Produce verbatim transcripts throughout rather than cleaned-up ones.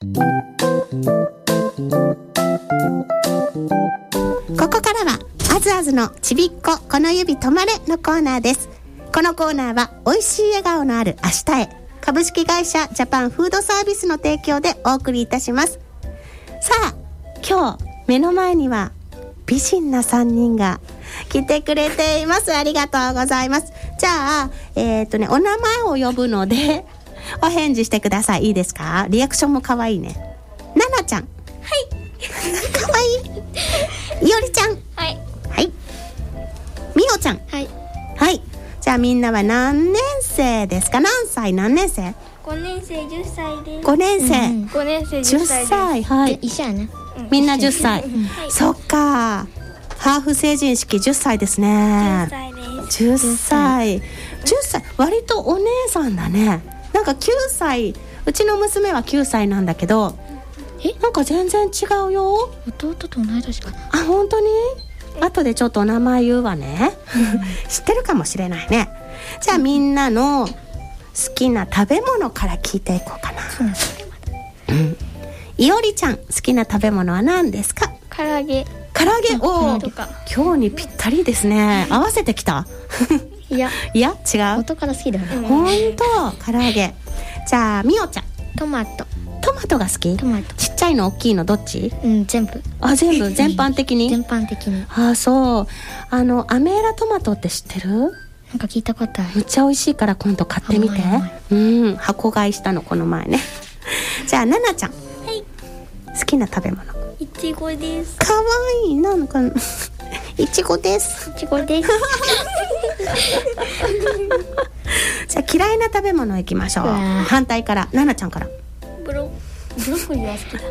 ここからはあずあずのちびっここの指止まれのコーナーです。このコーナーは美味しい笑顔のある明日へ、株式会社ジャパンフードサービスの提供でお送りいたします。さあ今日目の前には美人なさんにんが来てくれています。ありがとうございます。じゃあえっとねお名前を呼ぶのでお返事してください。いいですか？リアクションも可愛いね。ななちゃん、はい可愛い。いおりちゃん、 はいはい。みおちゃん、 はいはい。じゃあみんなは何年生ですか？何歳？何年生？ ごねんせいじゅっさいです。 ごねん生、うん、 ごねんせいじゅっさいです。じゅっさい、 はい。 一緒やね、 うん、みんなじゅっさい、うんはい、そっか。ハーフ成人式じゅっさいですね。 じゅっさいです。 じゅっさい、じゅっさい、割とお姉さんだね。なんかきゅうさい、うちの娘はきゅうさいなんだけど、え、なんか全然違うよ。 弟と同い年かな。 あ、本当に？後でちょっとお名前言うわね、うん、知ってるかもしれないね。じゃあみんなの好きな食べ物から聞いていこうかな。うん、いおりちゃん好きな食べ物は何ですか？ 唐揚げ。 唐揚げ、おー、今日にぴったりですね。合わせてきた？ いやいや違う。 元から好きだよね。 ほんと唐揚げ。じゃあみおちゃんトマト。 トマトが好き？ トマト。 ちっちゃいの大きいのどっち？ うん全部。 あ全部全般的に？ 全般的に。 あそう。あのアメーラトマトって知ってる？ なんか聞いたことある。 めっちゃ美味しいから今度買ってみて。うん箱買いしたのこの前ね。じゃあななちゃん、はい、好きな食べ物？ いちごです。 かわいい。なんかいちごです。 いちごです。 じゃあ嫌いな食べ物いきましょう。反対からななちゃんから。 ブロブロッコリーは好きだ。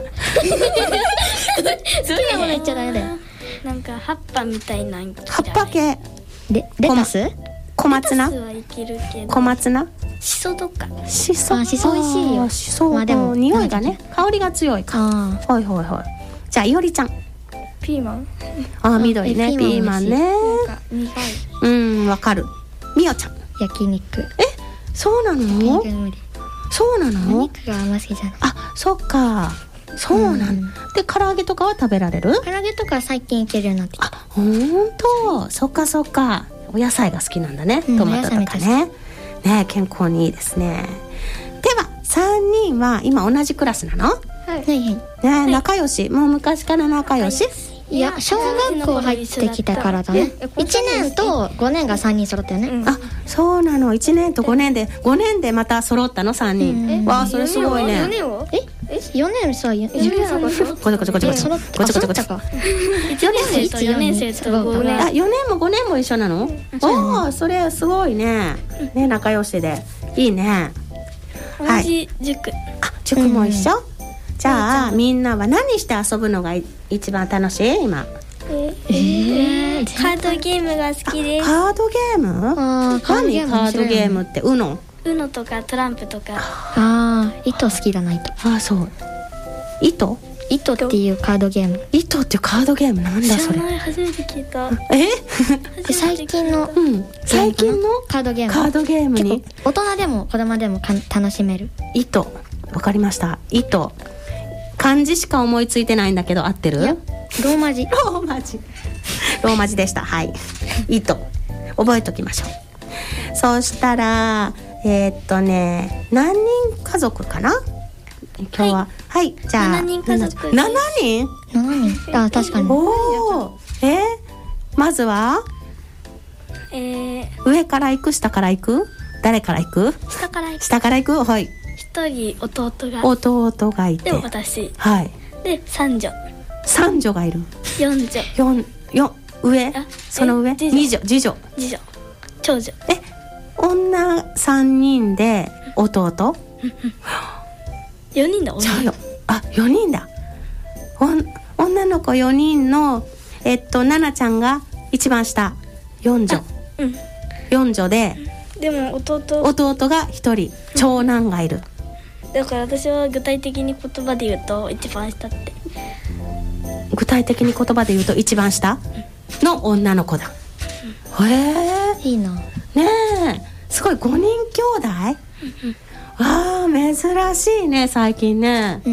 好きなもの言っちゃダメだよ。なんか葉っぱみたいな。 葉っぱ系。 レレタス？ 小松菜？ レタスはいけるけど。 小松菜？ しそとか。 しそ。 あ、しそ美味しいよ。 しそ、まあでも匂いがね、香りが強いか。ああ。はいはいはい。じゃあいおりちゃん。 ピーマン。 あ、緑ね、ピーマンね。 なんか苦い。 うん、わかる。みおちゃん。 焼肉。え、 そうなの？そうなの？ 肉があんま好きじゃない。 あ、そっか。そうなの。で、唐揚げとかは食べられる？ 唐揚げとか最近いけるようになってきた。 あ、ほんと。そっかそっか。お野菜が好きなんだね。トマトとかね。ね、健康にいいですね。ではさんにんは今同じクラスなの？ はいはい。 ね、仲良し。もう昔から仲良し？ いや、小学校入ってきたからだね。いちねんとごねんがさんにん揃ったよね、うん、 あ、そうなの。いちねんとごねんでごねんでまた揃ったのさんにん、うん、わあ、それすごいね。 よねんはええよねんさ、よねんはこちょこちょこちょこちょこちょこちょこちょこいちねん生とよねん生とごねん。 あ、よねんもごねんも一緒なの？おお、それすごいね。ね、仲良しでいいね。 同じ塾。 あ、塾も一緒？じゃあみんなは何して遊ぶのが一番楽しい？今。 えー、カードゲームが好きです。 カードゲーム？あ、カードゲームってウノ？ウノとかトランプとか。ああ、糸好きだな。糸。 あ、そう。糸？ 糸っていうカードゲーム。 糸っていうカードゲームなんだそれ？ 初めて聞いた。 え？ 最近の、 うん、最近のカードゲーム。 カードゲームに大人でも子供でもか楽しめる。 糸。わかりました。糸。漢字しか思いついてないんだけど合ってる？ ローマ字。 ローマ字。ローマ字でした。はい。糸。覚えときましょう。そうしたらえー、っとね何人家族かな？今日ははい、はい、じゃあしちにん家族。 しちにん？しちにん。あ、確かに。 おお。えー、まずは、 えー、 上から行く？下から行く？誰から行く？ 下から行く。 下から行く。はい。 一人弟が。 弟がいて。 で私。 はい。 で三女。 三女がいる。 四女。 四四上？その上？二女。次女。 次女。長女。 え、女三人で弟？ 四人だ。 そうよ。あ、四人だ。お女の子よにんのえっと奈々ちゃんが一番下。四女。うん。四女で。 でも弟。 弟が一人。長男がいる。 だから私は具体的に言葉で言うと一番下って。 具体的に言葉で言うと一番下の女の子だ。うん、へえ。 いいな。 ねえ、すごいごにん兄弟。わあ、珍しいね最近ね。 うんうん。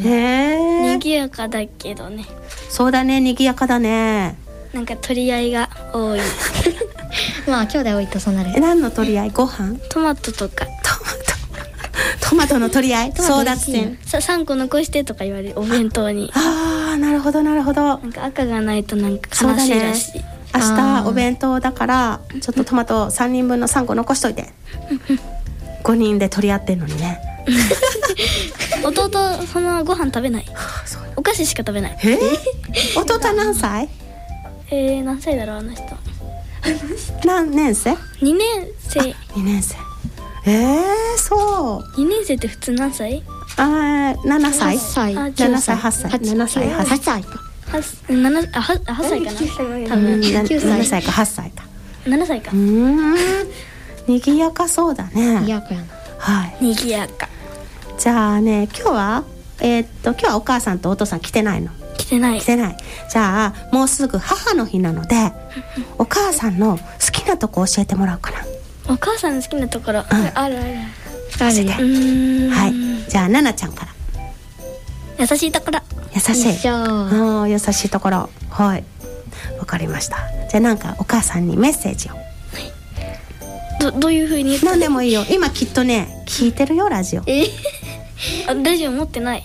へえ。 賑やかだけどね。 そうだね、賑やかだね。 なんか取り合いが多い。 まあ兄弟多いとそうなる。 え、何の取り合い？ご飯？ トマトとか。 トマト。トマトの取り合い？争奪戦。 ささんこ残してとか言われる、お弁当に。 ああ、なるほどなるほど。 なんか赤がないとなんか悲しいらしい。 ね、明日お弁当だからちょっとトマトさんにんぶんのさんこ残しといて。ごにんで取り合ってんのにね。 弟そのご飯食べない。お菓子しか食べない。 えー、弟何歳？ えー、何歳だろうあの人。 何年生？ にねん生。 にねん生。えー、そう。 にねん生って普通何歳？ あー、ななさい。 はっさい。 ななさい、はっさい。ななさい、はっさい。 はっさいか。 はっさいかな。多分ななさいかはっさいか。 ななさいか。 うーん。にぎやかそうだね。 にぎやかやな。 はい。 にぎやか。 じゃあね、今日はえー、っと今日はお母さんとお父さん来てないの？ 来てない。 来てない。じゃあもうすぐ母の日なので、お母さんの好きなとこ教えてもらおうかな。 お母さんの好きなところ、 ん、 あるあるあるよ。 はい。じゃあななちゃんから。 優しいところ。 優しい。 一緒。 ああ、優しいところ。はい。わかりました。じゃあなんかお母さんにメッセージを。 どどういう風に言った？ 何でもいいよ。今きっとね聞いてるよラジオ。 えあ、ラジオ持ってない。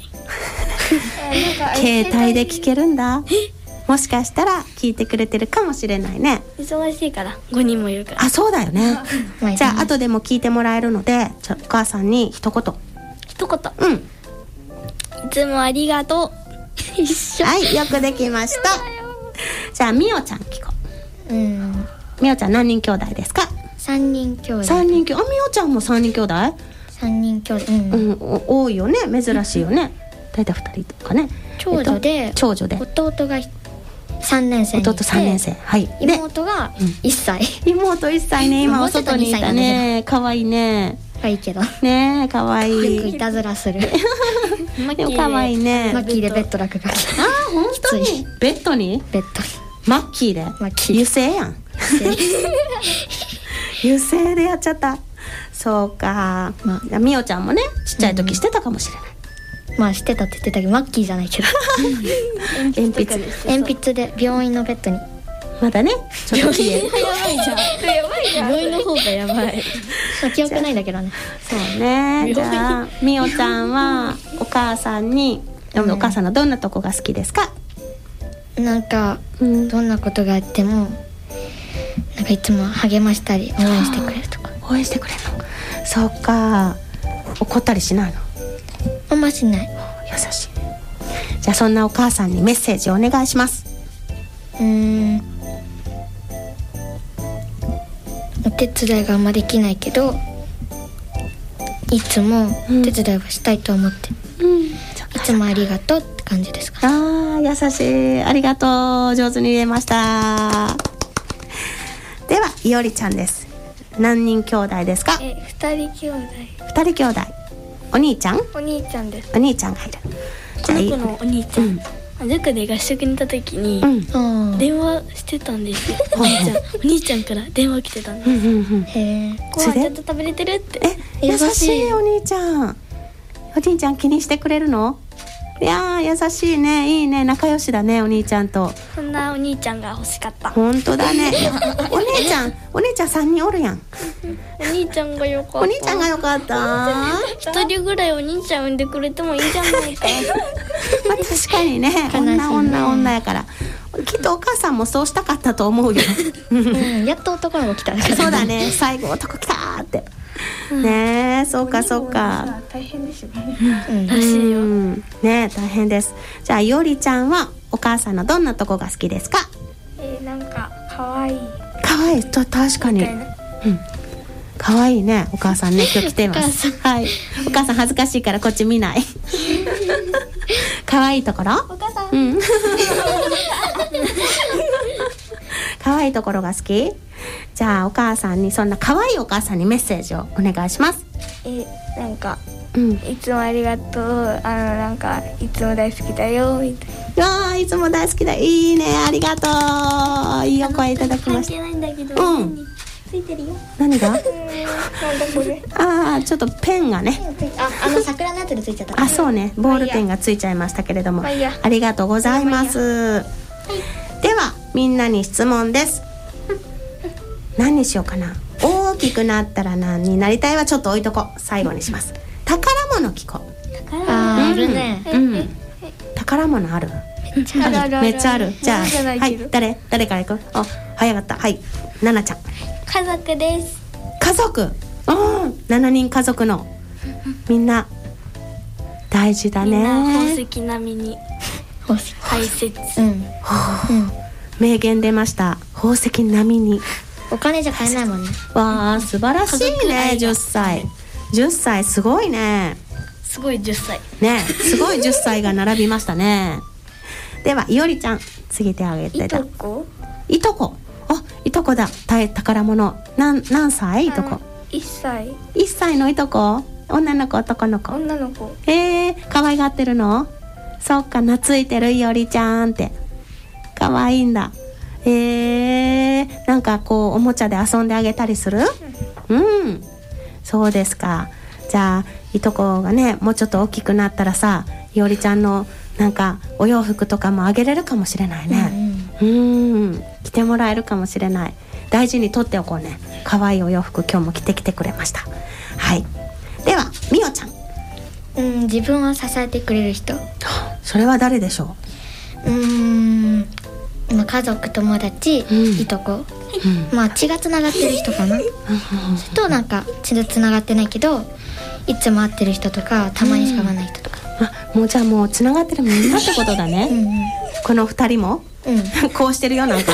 携帯で聞けるんだ。もしかしたら聞いてくれてるかもしれないね。 忙しいからごにんもいるから。 あ、そうだよね。 まあじゃあ後でも聞いてもらえるので、じゃあお母さんに一言。 一言。 うん。 いつもありがとう。一緒。 はい、よくできました。じゃあみおちゃん聞こうん。 う。みおちゃん何人兄弟ですか？ 三人兄弟。 三人兄弟。あ、みおちゃんも三人兄弟？ 三人兄弟。うん。 うん、お多いよね。珍しいよね。大体二人とかね。 長女で、 えっと長女で弟が三年生にいて、 弟三年生。はい。で妹が一歳。 妹一歳ね。今お外にいたね。可愛いね。 可愛いけど。 ねえ、可愛い。 よくいたずらする。 でも可愛いね。 マッキーでベッド落書き。 あー、本当に。ベッドに？ ベッドに。 マッキーで。 マッキー。 油性やん。油性でやっちゃった。そうか。 まあ、みおちゃんもね、ちっちゃい時してたかもしれない。 まあしてたって言ってたけどマッキーじゃないけど。 鉛筆。 鉛筆で病院のベッドに。 まだね。ちょっと綺麗。 やばいじゃん。やばいじゃん。病院の方がやばい。 まあ記憶ないんだけどね。 そうね。じゃあみおちゃんはお母さんに、でもお母さんのどんなとこが好きですか？ なんか、 うん、 どんなことがあってもなんかいつも励ましたり応援してくれるとか。 応援してくれるの。そうか。怒ったりしないの？ あんましない。 優しいね。じゃあそんなお母さんにメッセージをお願いします。 うーん、お手伝いがあんまできないけどいつもお手伝いはしたいと思って、 うん、 いつもありがとうって感じですか。 あー、優しい。ありがとう。上手に言えました。ではいおりちゃんです。何人兄弟ですか？ え、二人兄弟。 二人兄弟。お兄ちゃん？ お兄ちゃんです。 お兄ちゃんがいる。 この子のお兄ちゃん、うん、塾で合宿に行った時に、うん、電話してたんですよ。お兄ちゃん、お兄ちゃんから電話来てたんです。 うんうんうん、 へー、ご飯ちゃんと食べれてるって。 え、優しいお兄ちゃん。お兄ちゃん気にしてくれるの？いやー、優しいね。いいね。仲良しだね、お兄ちゃんと。 そんなお兄ちゃんが欲しかった。 本当だね。お姉ちゃん、お姉ちゃんさんにんおるやん。 お兄ちゃんがよかった。 お兄ちゃんがよかった。 一人ぐらいお兄ちゃん産んでくれてもいいじゃないか。 まあ、確かにね、女女女やから。きっとお母さんもそうしたかったと思うよ。 うん、やっと男の子来た。 そうだね。最後男来たーって。ねえ、そうかそうか。 大変ですよね。うん、 らしいよ。 ねえ、大変です。じゃあいおりちゃんはお母さんのどんなとこが好きですか？ えー、なんか可愛い。 可愛いと確かに。うん。可愛いね、お母さんね、今日来てます。はい。お母さん恥ずかしいからこっち見ない。可愛いところ？ お母さん。 うん。可愛いところが好き？じゃあお母さんに、そんな可愛いお母さんにメッセージをお願いします。 え、なんか、 うん、 いつもありがとう。あのなんかいつも大好きだよみたいな。わあ、いつも大好きだ。いいね、ありがとう。いいお声いただきました。 関係ないんだけど。 うん。 ついてるよ。 何が？ なんだこれ。 ああ、ちょっとペンがね。 あ、あの桜のやつでついちゃった。 あ、そうね、ボールペンがついちゃいましたけれども、 まあいいやありがとうございます。ではみんなに質問です。何にしようかな。大きくなったら何になりたいはちょっと置いとこう。最後にします。宝物聞こう。 あー、あるね。 うん、宝物ある？めっちゃある。めっちゃある。じゃあ、はい、誰誰から行く？あ、早かった。はい、ななちゃん。 家族です。 家族。うん、しちにん家族のみんな大事だね。 みんな宝石並みに大切。 うん。うん。 名言出ました。宝石並みに。 お金じゃ買えないもんね。 わあ、素晴らしいね。じゅっさい。じゅっさいすごいね。 すごいじゅっさい。 ね、すごいじゅっさいが並びましたね。では、いおりちゃん、告げてあげて。 いとこ？ いとこ。あ、いとこだ。た宝物。なん、何歳？いとこ。 いっさい。 いっさいのいとこ。女の子、男の子。 女の子。 えー、可愛がってるの？そっか、懐いてるいおりちゃんって。可愛いんだ。えー、なんかこうおもちゃで遊んであげたりする？うん、うん、そうですか。じゃあいとこがね、もうちょっと大きくなったらさ、いおりちゃんのなんかお洋服とかもあげれるかもしれないね。うん、うん、着てもらえるかもしれない。大事に取っておこうね。可愛いお洋服今日も着てきてくれました。はい。ではみおちゃん。 うん、自分を支えてくれる人。 それは誰でしょう？うーん、まあ、家族、友達、うん、いとこ、うん、まあ血がつながってる人かな。それとなんか血でつながってないけどいつも会ってる人とか、たまにしか会わない人とか、 うん、あ、もうじゃあもうつながってるみんなってことだね。うん、うん、この二人も、うん、こうしてるよなんか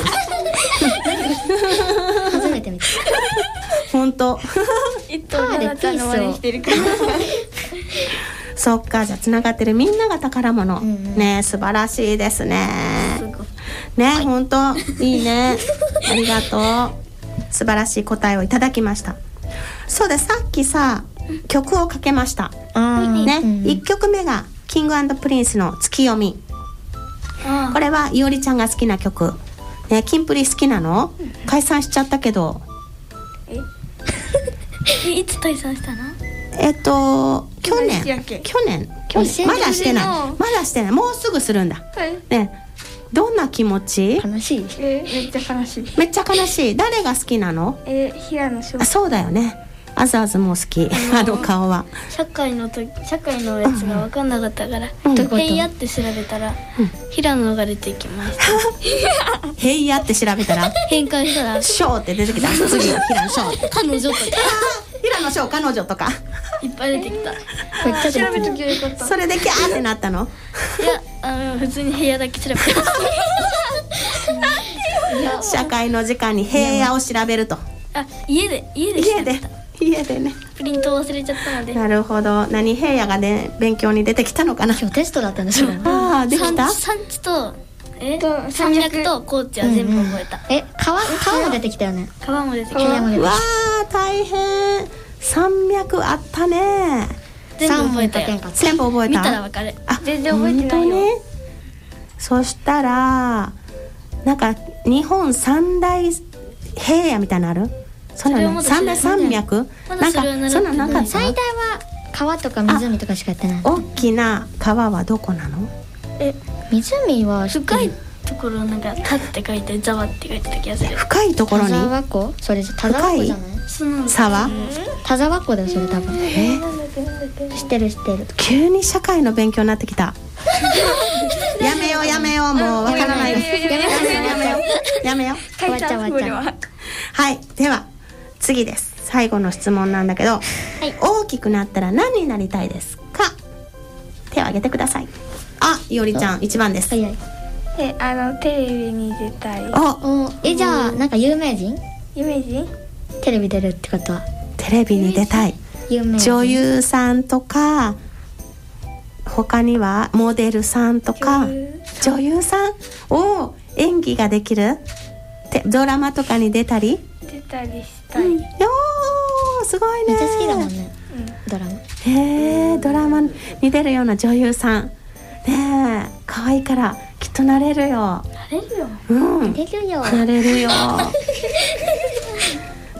初めて見た。 本当。 いつも花ちゃんの真似してるからそっか、じゃあつながってるみんなが宝物、うんうん、ね、素晴らしいですね。ね、はい、本当いいね。ありがとう。素晴らしい答えをいただきました。そうです、さっきさ曲をかけました、ね、うん、いっきょくめがキング&プリンスの月読み。これはいおりちゃんが好きな曲、ね、キンプリ好きなの？解散しちゃったけど。 えいつ解散したの？ えっと去年去年去年まだしてないまだしてないもうすぐするんだ、はい、ね、どんな気持ち？ 悲しい、 えー、めっちゃ悲しい。 めっちゃ悲しい。誰が好きなの？ えー、平野翔。 あ、そうだよね。あずあずも好き。あの顔は社会の時社会のやつが分かんなかったから、うん、へいやって調べたら、うん、平野が出てきましたへいやって調べたら変換したらショーって出てきた。次は平野翔彼女とか平野翔彼女とかいっぱい出てきた。 めっちゃ調べときゃよかった。 それでキャーってなったの？ いや、あの普通に部屋だけ調べて社会の時間に部屋を調べると。 あ、家で家で家で家でね。 プリントを忘れちゃったので。 なるほど。何平野がね勉強に出てきたのかな。 今日テストだったんですよ。 ああ、できた？ 産地とえと山脈と高知は全部覚えた。 うんうん、え、川川も出てきたよね。 川も出てきた。 わあ、大変。山脈あったね。 全部覚えたよ。 全部覚えた。 見たらわかる。 あ、 全然覚えてないよ。 ね、そしたらなんか日本三大平野みたいなのある？そんなの三大山脈？なんかそんななんか最大は川とか湖とかしかやってない。 大きな川はどこなの？ え、湖は深いところなんか田って書いてザワって書いてた気がする。 深いところに。 田沢湖？それ田沢湖じゃない？ 沢？ 田沢湖だよそれ多分。え？知ってる知ってる。 急に社会の勉強になってきた。やめようやめよう、もうわからないです。やめようやめようやめよう。 終わっちゃう終わっちゃう。 はい、では次です。最後の質問なんだけど、はい、大きくなったら何になりたいですか？手を挙げてください。あ、いおりちゃん一番です。 はいはい。 え、あのテレビに出たい。 お、 え、じゃあなんか有名人？ 有名人？ テレビ出るってことはテレビに出たい。 有名人。 女優さんとか、他にはモデルさんとか。女優さん？お、演技ができる？ドラマとかに出たり？ 出たりしたい。 うん、よー、すごいね。 めっちゃ好きだもんね、うん、ドラマ。 へー、ドラマに出るような女優さんねえ、可愛いからきっとなれるよ。 なれるよ。 うん、 なれるよ。 なれるよ。ち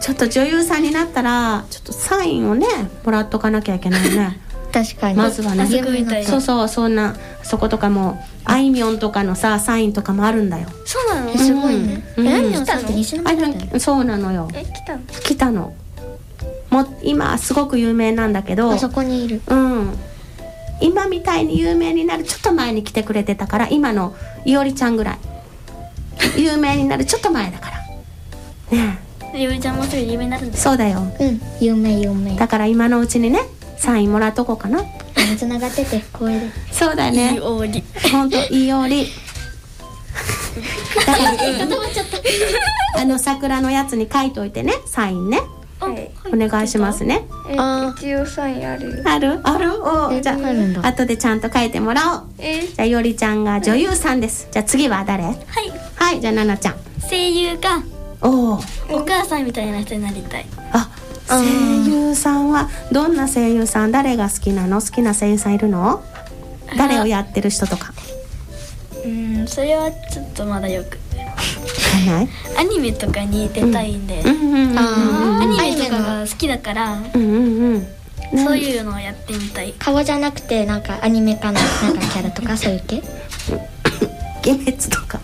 ちょっと女優さんになったらちょっとサインをねもらっとかなきゃいけないね。 確かに。 まずはね。そうそう、そんなそことかもあいみょんとかのさサインとかもあるんだよ。 そうなの？ すごいね。 うん、 あいみょんさんって西宮だったの？ そうなのよ。 え、来たの？ 来たの。もう今すごく有名なんだけど。 あそこにいる。 うん。今みたいに有名になるちょっと前に来てくれてたから、今のいおりちゃんぐらい有名になるちょっと前だからね。 え、いおりちゃんもすぐ有名になるんだよ。 そうだよ。 うん、有名有名。 だから今のうちにねサインもらっとこうかな。 つながってて光栄です。 そうだね。 いおり。 本当いおり。だからあの桜のやつに書いといてね、サインね。 はい、 お願いしますね。 え、一応サインある。 あるある。お、じゃあ後でちゃんと書いてもらおう。 え、 じゃあいおりちゃんが女優さんです。じゃあ次は誰？はい。はい、じゃあななちゃん。 声優か。 おお。 お母さんみたいな人になりたい。 あ、声優さんはどんな声優さん？誰が好きなの？好きな声優さんいるの？誰をやってる人とか。 うん、それはちょっとまだよく。 ないアニメとかに出たいんで、 うんうんうんうん、 アニメとかが好きだから、 うんうんうん、 そういうのをやってみたい。 顔じゃなくてなんかアニメかのなんかキャラとかそういう系鬼滅とか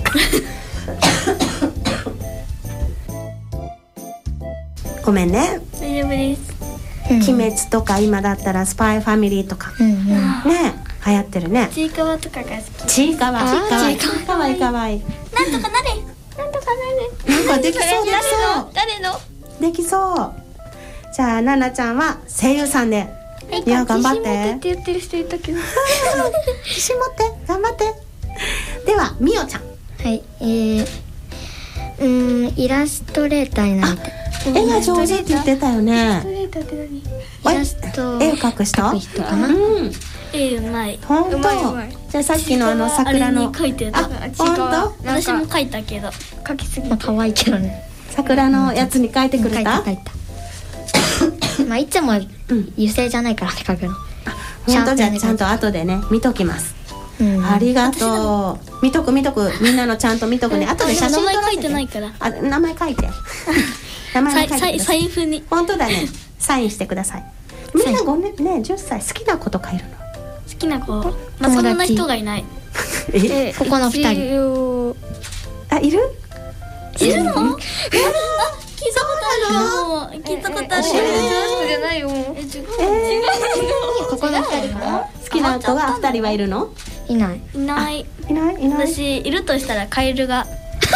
ごめんね、 大丈夫です、 うん、鬼滅とか今だったらスパイファミリーとか、うんうん、ね流行ってるね。 ちいかわとかが好き。 ちいかわかわいいかわいいかわいい。 なんとかなれなんとかなれ。 なんかできそうできそう。 誰の？ できそう。じゃあななちゃんは声優さんで、はい、いや頑張って。自信持ってって言ってる人いたけど。 自信持って頑張って。ではみおちゃん。 はい、えー、うーんイラストレーターになりたい。 絵が上手って言ってたよね。 イラストレーターって何？ イラスト絵を描く人？ 描く人かな。 うん。 絵うまい。 本当。じゃあさっきのあの桜の。 あれに描いてた。 本当？ 私も描いたけど。描きすぎ。 まあ可愛いけどね。 桜のやつに描いてくれた？ 描いた描いた。まあいつも油性じゃないからね描くの。 本当じゃあちゃんと後でね見ときます。ありがとう。見とく見とく、みんなのちゃんと見とくね。後で写真撮らせて。 名前書いてないから。 あ、名前書いて。名前書いて。 財布に。 本当だね。サインしてください。みんなごねんね、じゅっさい好きな子とかいるの？ 好きな子。まあそんな人がいない。 え、 ここの二人。 あ、いる？ いるの？ 聞いたことあるよ。聞いたことあるよ。じゃないよ。え、違う。 ここの二人かな？ 好きな子が二人はいるの？ いない。 いない。 いないいない。 私いるとしたらカエルが。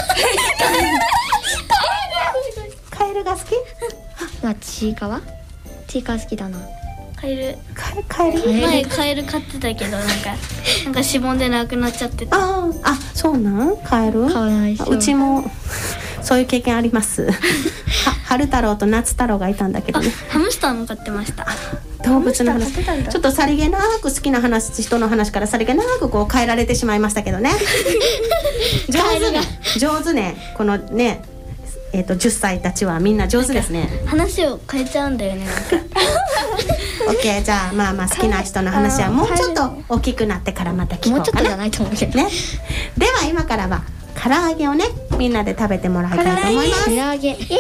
カエルが好き？ まあちいかわ？ちいかわ好きだな。 カエル。 カエル。 前カエル飼ってたけどなんかなんかしぼんでなくなっちゃってた。 ああ、そうなん？カエル？ かわいい。 うちもそういう経験あります。春太郎と夏太郎がいたんだけどね。 ハムスターも飼ってました。 動物の話、ちょっとさりげなく好きな話、人の話からさりげなくこう変えられてしまいましたけどね。上手ね、上手ね、このね、えっとじゅっさいたちはみんな上手ですね。 話を変えちゃうんだよねなんか。 オッケー、じゃあまあまあ好きな人の話はもうちょっと大きくなってからまた聞こうかな。 もうちょっとじゃないと思うけどね。では今からは唐揚げをねみんなで食べてもらいたいと思います。 唐揚げ。 はい。唐揚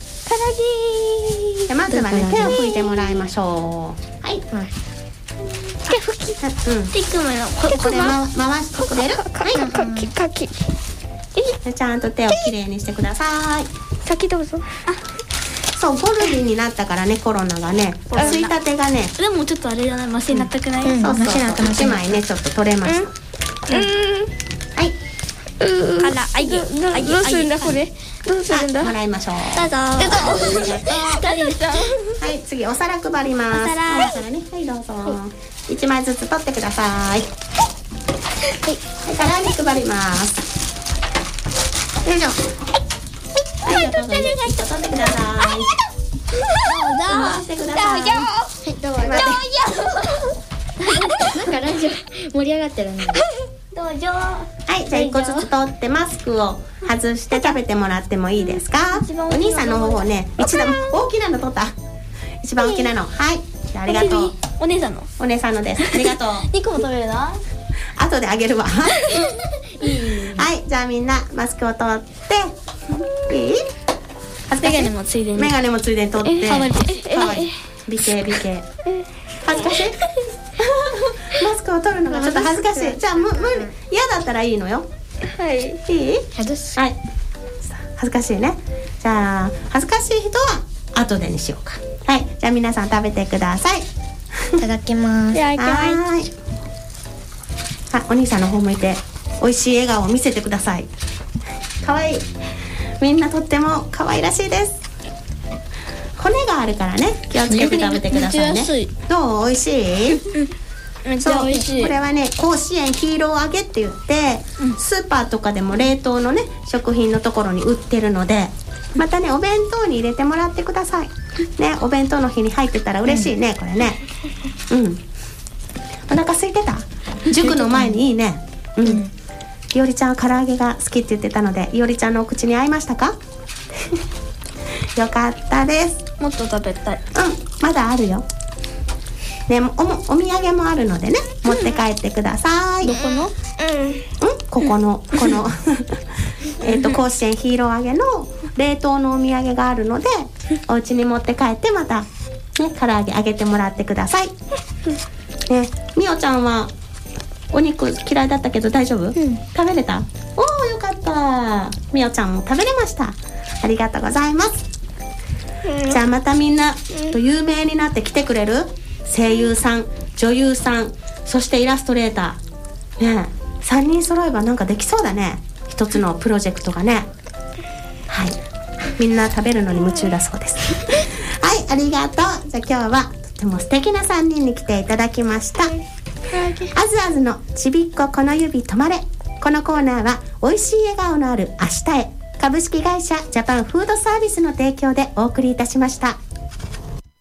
げ。まずはね手を拭いてもらいましょう。はい。 手拭き。うん。手くまのここで回してくれる？はい。 かきかき。 ちゃんと手をきれいにしてください。 先どうぞ。 そう、ご類になったからね、コロナがね、吸いたてがね。 でもちょっとあれじゃない、マシになったくない？ そうそうそう。一枚ねちょっと取れました。はい。 あら、あいよ。どうするんだこれ？どうするんだ？ もらいましょう。 どうぞ。 はい、次お皿配ります。お皿。お皿ね、はいどうぞ。一枚ずつ取ってください。はい。唐揚げ配ります。よいしょ。はい、どうぞ。取ってください。どうぞ。してください。 はい、どうぞ。なんかラジオ盛り上がってるね。 どうぞ。 はい、じゃあ一個ずつ取ってマスクを外して食べてもらってもいいですか？お兄さんの方をね、一番大きなの取った。一番大きなの。はい。じゃあありがとう。 お姉さんの。 お姉さんのです。ありがとう。 二個も食べるの？ 後であげるわ。はい、じゃあみんなマスクを取っていい？ 恥ずかしい。 メガネもついでにメガネもついでに取ってかわいいかわいい。美形美形。恥ずかしいマスクを取るのがちょっと恥ずかしい。じゃあむ無理嫌だったらいいのよ。 はいいい？ 外す。 はい。恥ずかしいね。じゃあ恥ずかしい人は後でにしようか。はい。じゃあ皆さん食べてください。 いただきます。 いただきます。 はーい。あ、お兄さんの方向いて美味しい笑顔を見せてください。可愛い。みんなとっても可愛らしいです。骨があるからね、気をつけて食べてくださいね。 めっちゃ安い。 どう？美味しい？ めっちゃ美味しい。 これはね、甲子園ヒーロー揚げって言って、うん、スーパーとかでも冷凍のね食品のところに売ってるので、またねお弁当に入れてもらってくださいね。お弁当の日に入ってたら嬉しいね、うん、これね。うんお腹空いてた？塾の前にいいね。うん、うん、いおりちゃんは唐揚げが好きって言ってたので、いおりちゃんのお口に合いましたか？よかったです。 もっと食べたい。 うんまだあるよね。 お, お土産もあるのでね、持って帰ってください。 どこの？うん、 ここのこのえっと甲子園ヒーロー揚げの冷凍のお土産があるので、お家に持って帰ってまたね唐揚げ揚げてもらってください。ね、みおちゃんはお肉嫌いだったけど大丈夫？うん、食べれた？おーよかった。みおちゃんも食べれました。ありがとうございます。うん、じゃあまたみんな、うん、有名になって来てくれる？声優さん、女優さん、そしてイラストレーターねえ、さんにん揃えばなんかできそうだね、一つのプロジェクトがね。はい、みんな食べるのに夢中だそうですはい、ありがとう。じゃあ今日はとても素敵なさんにんに来ていただきました。あずあずのちびっここの指止まれ。このコーナーは美味しい笑顔のある明日へ、株式会社ジャパンフードサービスの提供でお送りいたしました。